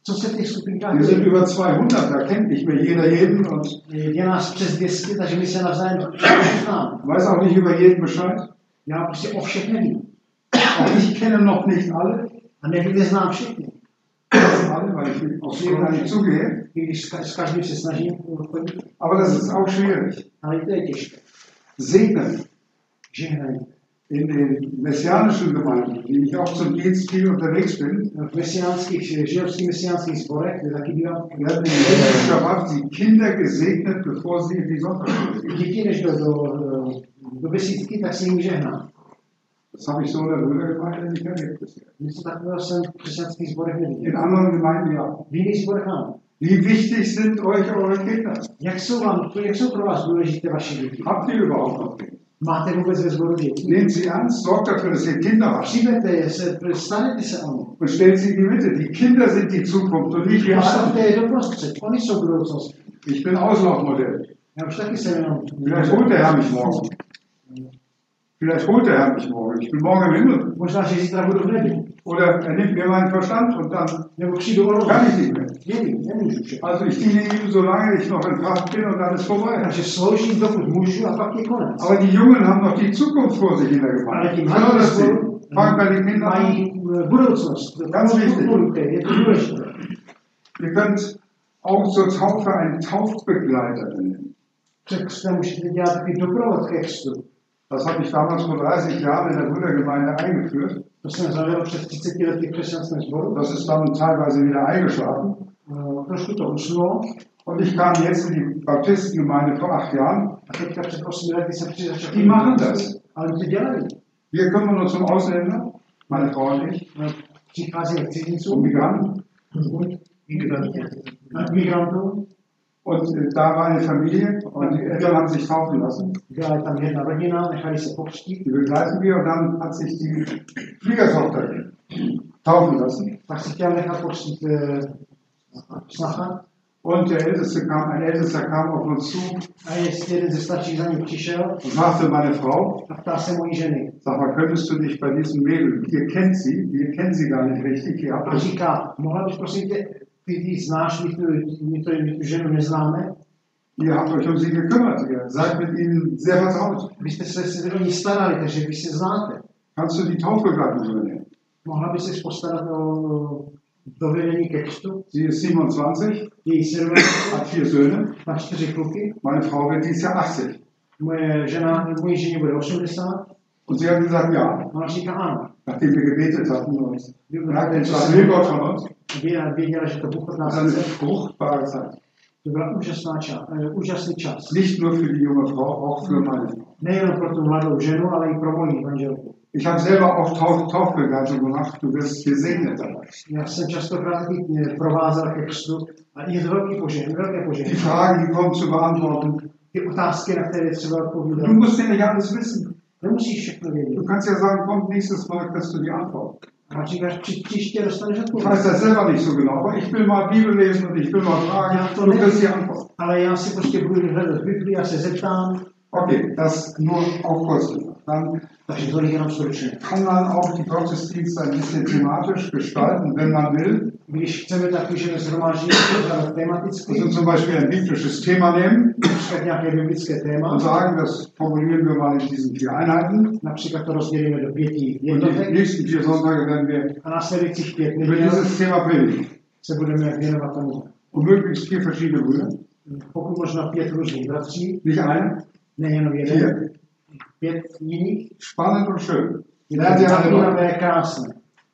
Co se v těch skupinkách Wir sind děje? über zweihundert, da kennt nicht mehr jeder jeden und Je nás přes dvě stě, takže my se navzájem znám. weiß auch nicht über jeden Bescheid. Já prostě o všech nevím. Auch ich kenne noch nicht alle, A nevím, neznám všechny. alle, weil ich auf jeden gar nicht zugehe. I když s ka- s každým se snažím chodit, Aber das ist auch schwierig. ale i to je těžké. Segnen Žehnají. in den messianischen Gemeinden, die ich auch zum Dienst viel unterwegs bin, V mesiánských, židovských mesiánských sborech, kde taky bývám, werden in jeder Schabbat die Kinder gesegnet, bevor sie in die Sonntagsschule gehen. děti než do, do, do besídky, tak se jim žehná. Das habe ich so in der Brüdergemeinde nicht erlebt bisher. Něco takového jsem v křesťanských sborech neviděl. In anderen Gemeinden ja. V jiných sborech ano. Wie wichtig sind euch eure Kinder? Jak jsou, vám, jak jsou pro vás důležité vaše děti? Habt ihr überhaupt noch Kinder? Máte vůbec ve sboru děti? Nehmt sie an, sorgt dafür, dass ihr Kinder habt Přijmete je, se, stanete se o ně. und stellt sie in die Mitte. Die Kinder sind die Zukunft und nicht wir Postavte alle. je doprostřed, oni jsou budoucnost. Ich bin Auslaufmodell. Já už taky jsem jenom... Vielleicht holt der Herr mich morgen. Vielleicht holt der Herr mich morgen. Ich bin morgen im Himmel. Možná, že zítra budu v nebi. Oder er nimmt mir meinen Verstand und dann Nebo přijdu o rohu. kann ich nicht mehr. Nevím, nemůžu všechno. Also ich diene ihm, solange ich noch in Kraft bin und dann ist vorbei. Takže sloužím, dokud můžu, a pak je konec. Aber die Jungen haben noch die Zukunft vor sich in der Ale ti Gemeinde. mladí Fördert sie. spolu Fangt bei den Kindern an. mají eh, budoucnost. Ganz wichtig. Podporujte, je to důležité. Ihr könnt auch zur Taufe einen Taufbegleiter nehmen. Před křtem můžete dělat takový doprovod ke křtu. Das habe ich damals vor dreißig Jahren in der Brüdergemeinde eingeführt. To jsem zavedl před třiceti lety v křesťanském sboru. Das ist dann teilweise wieder eingeschlafen. Eh, Trošku to usnulo. Und ich kam jetzt in die Baptistengemeinde vor acht Jahren. A teďka před osmi lety jsem přišel. Die machen das. Ale ty dělají. Wir kümmern uns um Ausländer, meine Frau und ich, Eh, Přichází k um cizincům, Migranten. k migrantům. Und äh, da war eine Familie und die Eltern haben sich taufen lassen. Byla je tam jedna rodina, nechali se pokřtít. Die begleiten wir und dann hat sich die Schwiegertochter taufen lassen. Tak si chtěl nechat pokřtít eh, snacha. Und der Älteste kam, ein Ältester kam auf uns zu A jest jeden ze starších za ním přišel und sagte, meine Frau, a ptá se mojí ženy. sag mal, könntest du dich bei diesem Mädel, ihr kennt sie, wir kennen sie gar nicht richtig, ihr habt A euch, říká, mohla bys prosím tě, ty ty znáš, my tu, my tu, my tu ženu neznáme, ihr habt euch um sie gekümmert, ihr seid mit ihnen sehr vertraut. vy jste se se o ní starali, takže vy se znáte. Kannst du die Taufbegleitung übernehmen? Mohla by se postarat o dovedení ke křtu, Sie ist siebenundzwanzig, její sedmnáct, hat vier Söhne, má čtyři kluky, meine Frau wird dieses Jahr achtzig. moje žena, mojí ženě bude osmdesát, Und sie hat gesagt, ja, ona říká ano. nachdem wir gebetet hatten und merkten, Co was jsem will Gott von uns, věděla, věděla, že to Bůh od nás das ist eine chce. fruchtbare Zeit. To byla úžasná čas, eh, úžasný čas. Nicht nur für die junge Frau, auch für meine Frau. Nejen pro tu mladou ženu, ale i pro moji manželku. Ich habe selber auch Tauf Taufbegleitung gemacht, du wirst gesegnet dabei. Já jsem častokrát taky mě provázel ke křtu a je to velký požehnání, velké Die požehnání. Fragen, die kommen zu beantworten. Ty otázky, na které třeba odpovídat. Du musst ja nicht alles wissen. Nemusíš všechno vědět. Du kannst ja sagen, komm, nächstes Mal kriegst du die Antwort. A říkáš, při, příště dostaneš Ich odpověď. weiß das selber nicht so genau, aber ich will mal Bibel lesen und ich will mal fragen, Ja, to du ne- kriegst die Antwort. Ale já si prostě budu hledat Bibli, já se zeptám, Okay, das nur auch kurz gesagt. Dann takže to jenom stručně. kann man auch die Gottesdienste ein bisschen thematisch gestalten, wenn man will. Když chceme tak můžeme zhromáždit pořádat tematicky, Also zum Beispiel ein biblisches Thema nehmen například nějaké biblické téma, und sagen, das formulieren wir mal in diesen vier Einheiten. například to rozdělíme do pěti Und die jednotek nächsten vier Sonntage werden wir a následujících pět über neděl dieses Thema predigen. se budeme věnovat tomu. Und möglichst vier verschiedene Brüder. Pokud možná pět různých bratří, Nicht einer, nejenom jeden, vier. pět jiných. Spannend und schön. Je Lernt ihr alle neu. zajímavé, krásné.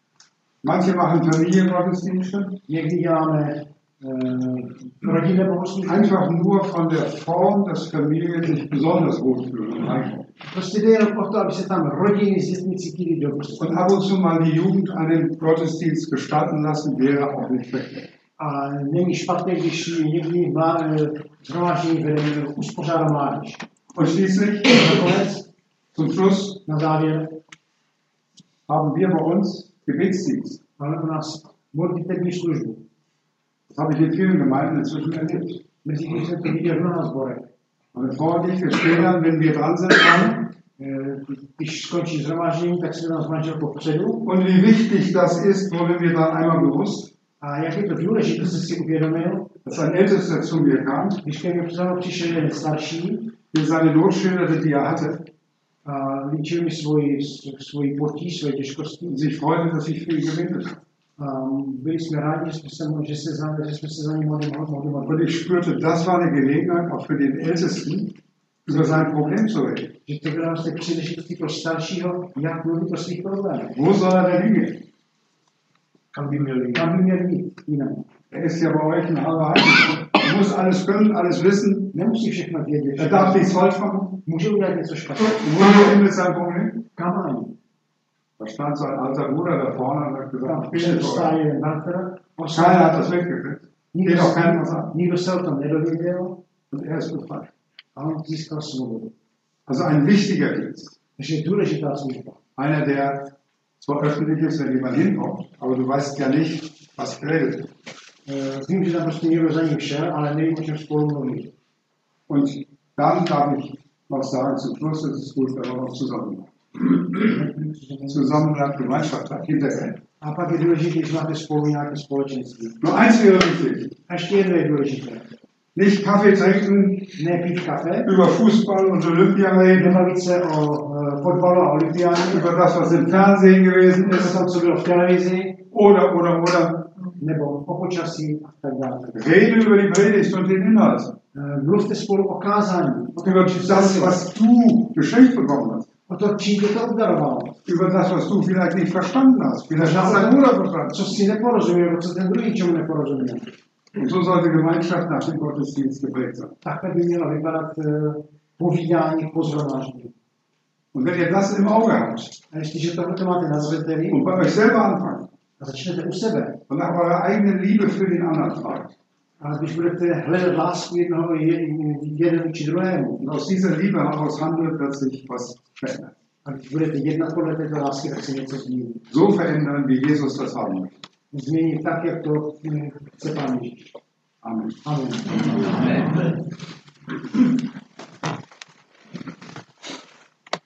Manche machen Familiengottesdienste. Někdy děláme eh, rodinné bohoslužby. Einfach nur von der Form, dass Familien sich besonders wohlfühlen. Einfach. Prostě jde jenom o to, aby se tam rodiny s dětmi cítili dobře. Und ab und zu mal die Jugend einen Gottesdienst gestalten lassen, wäre auch nicht verkehrt. A není špatné, když někdy zhromáždění vedeme uspořádá mládež. Und schließlich, Nakonec, zum Schluss, na závěr, haben wir bei uns Gebetsdienst. máme u nás modlitební službu. Das habe ich in vielen Gemeinden inzwischen erlebt. Mezi tím jsem to viděl v mnoha sborech. Meine Frau und ich, wir stehen dann, wenn wir dran sind, an. Eh, Když skončí zhromáždění, tak se nás manželkou vpředu. Und wie wichtig das ist, wurde mir dann einmal bewusst. A jak je to důležité, jsi si uvědomil, dass ein Ältester zu mir kam, když ke mně za mnou přišel jeden starší der seine Not schilderte, die er hatte, a líčil mi svoji, svoji potíž, svoje těžkosti. und sich freute, dass ich für ihn gebetet habe. A byli jsme rádi, že jsme se, že se, za, že jsme se za ním mohli mohli Und modlit. ich spürte, das war eine Gelegenheit, auch für den Ältesten, über sein Problem zu reden. Že to byla vlastně příležitostí pro staršího, jak mluvit o svých problémech. Wo soll er denn hingehen? Kam by měl jít? Kam by měl jít jinam? Er ist ja bei euch ein halber Heiliger. Er muss alles können, alles wissen. Nemusí všechno vědět. Er darf nichts falsch machen. Může udělat něco špatného. Wo ist er hin mit seinem Problem? Kam ani? Da stand so ein alter Bruder da vorne und hat gesagt, Tam ich bin jetzt stál euch. jeden bratr. Keiner hat das mitgekriegt. Nikdo, Geht auch keiner was an. nikdo se o tom nedověděl Und er ist befreit. a on získal svobodu. Also ein wichtiger Dienst. Takže je důležitá služba. Einer, der zwar öffentlich ist, wenn jemand hinkommt, aber du weißt ja nicht, was geredet wird. Eh, Vím, že tam prostě někdo za ním šel, ale nevím, o čem spolu mluví. Und dann darf ich noch sagen, zum Schluss ist es gut, wenn wir noch zusammen Zusammenhalt, Gemeinschaft hat, hinterher. A pak je důležité, když máte spolu nějaké společenství. Nur eins wäre wichtig. A ještě jedno je důležité. Nicht Kaffee trinken, Ne pít kafe, über Fußball und Olympia reden, nebavit se o uh, fotbalu a olympiádě, über das, was im Fernsehen gewesen o ist, tom, co bylo v televizi, oder, oder, oder. nebo o počasí a tak dále. Rede über die Predigt und den Inhalt. Uh, mluvte spolu o kázání, o tom, Über das, was du geschenkt bekommen hast. o to, čím tě to obdarovalo. Über das, was du vielleicht nicht verstanden hast. Vielleicht hast dein Bruder verstanden. Co si neporozuměl, nebo co ten druhý čemu neporozuměl. Und so sollte Gemeinschaft nach dem Gottesdienst geprägt sein. Takhle by mělo vypadat uh, povídání po zhromáždění. Und wenn ihr das im Auge habt A jestliže tohle máte na zřeteli und bei euch selber anfangt a začnete u sebe, und nach eurer eigenen Liebe für den anderen fragt a když budete hledat lásku jednoho jeden či druhému, und aus dieser Liebe heraus handelt, dass sich was verändert. a když budete jednat podle této lásky, tak se něco změní. So verändern, wie Jesus das haben möchte. Změní tak, jak to hm, chce Pán Ježíš. Amen. Amen. Amen.